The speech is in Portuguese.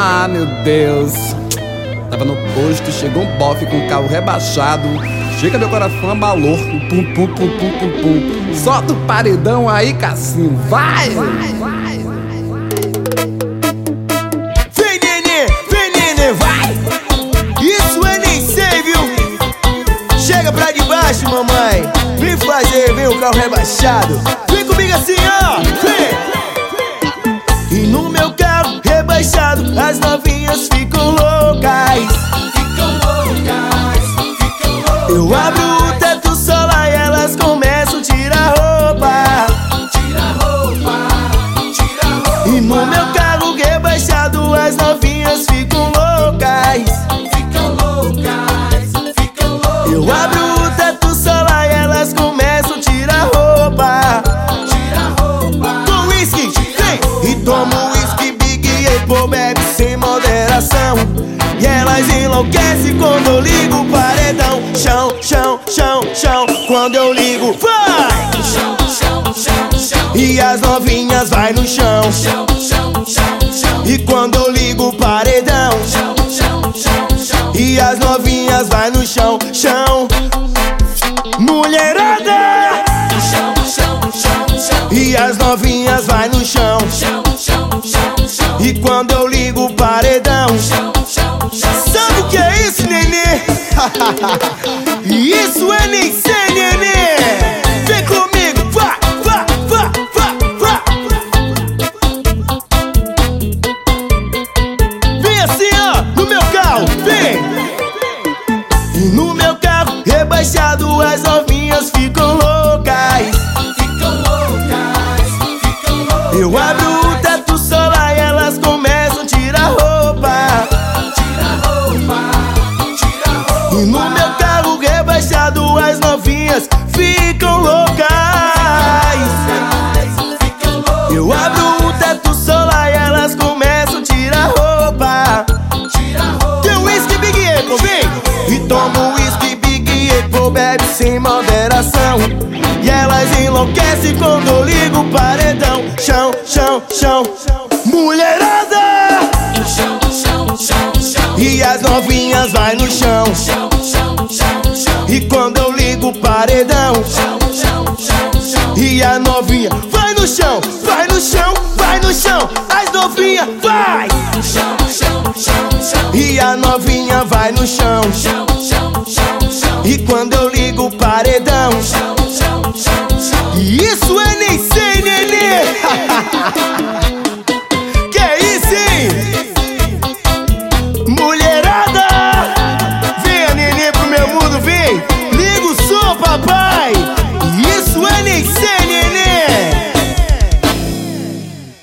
Ah, meu Deus. Tava no posto, chegou um bofe com o carro rebaixado. Chega, meu coração abalou. Pum, pum, pum, pum, pum, pum. Solta o paredão aí, Cassinho. Vai! Vem, nenê, vai! Isso é nem sei, viu? Chega pra debaixo, mamãe. Vem fazer, vem o carro rebaixado. Vem comigo assim, ó. Vem! E no meu carro rebaixado, as novinhas ficam loucas. Eu abro o teto solar e elas começam a tirar roupa. E no meu carro rebaixado, as novinhas ficam loucas. Eu abro o teto solar e elas começam a tirar roupa. Com whisky, vem! E tomo whisky, Big Apple, bebe sem moderação. E elas enlouquecem quando eu ligo o paredão. Chão, chão, chão, chão. Quando eu ligo, vai! E as novinhas vai no chão. E quando eu ligo o paredão, e as novinhas vai no chão, chão. Mulherada! E as novinhas vai no chão. E quando eu ligo o paredão, sabe o que é isso, nenê? Isso é nem ser, nenê. Vem comigo, vá, vá, vá, vá, vá. Vem assim, ó, no meu carro, vem. E no meu carro rebaixado, as novinhas ficam loucas. Eu abro o teto solar e elas começam a tirar roupa. E no meu carro rebaixado, as novinhas ficam loucas. Eu abro o teto solar e elas começam a tirar roupa. Tem whisky, Big Apple, vem! E tomo whisky, Big Apple, bebe sem moderação. E elas enlouquecem quando eu ligo o paredão. Chão, chão, chão. Mulherada! E as novinhas vai no chão. E quando eu ligo o paredão, e a novinha vai no chão, vai no chão, vai no chão. As novinhas vai. E a novinha vai no chão. E quando eu ligo o paredão,